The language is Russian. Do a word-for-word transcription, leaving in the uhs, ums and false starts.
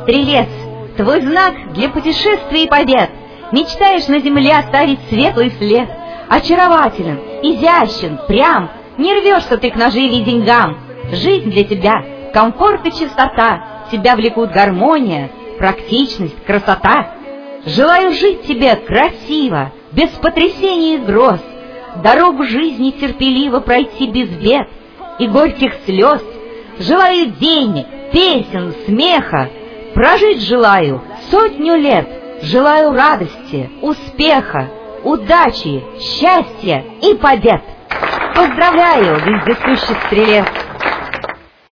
стрелец, твой знак для путешествий и побед. Мечтаешь на земле оставить светлый след. Очарователен, изящен, прям, не рвешься ты к наживе и деньгам. Жизнь для тебя — комфорт и чистота, тебя влекут гармония, практичность, красота. Желаю жить тебе красиво, без потрясений и гроз, дорогу жизни терпеливо пройти без бед и горьких слез. Желаю денег, песен, смеха, прожить желаю сотню лет. Желаю радости, успеха, удачи, счастья и побед. Поздравляю, вездесущий стрелец!